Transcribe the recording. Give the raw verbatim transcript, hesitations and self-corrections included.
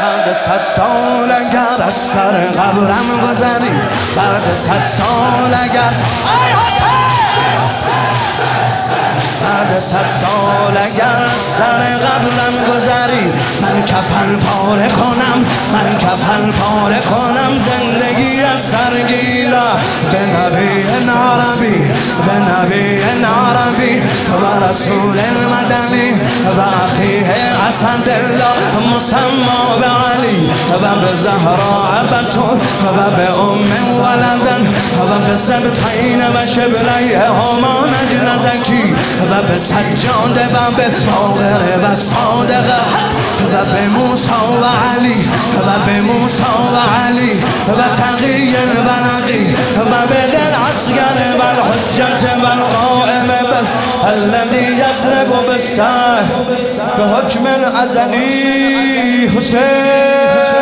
بعد صد سال اگر از سر قبرم گذری، بعد صد سال اگر بعد صد سال اگر سر قبرم گذری، من کفن پاره کنم، من کفن پاره کنم زندگی از سرگیرا. به نبی ناربی، به نبی ناربی و رسول مدنی و اخیه اسدالله مسمى به علی و به زهرا بتول و به ام ولدن و به سبطین و شبلی هما نجل زکی و به سجاد و به باقر و صادق و به موسی و علی و به موسی و علی و تقی و نقی و به دل عسکر و الحجت و القائم الذي يضرب بالسيف بحكم الازلی حسین.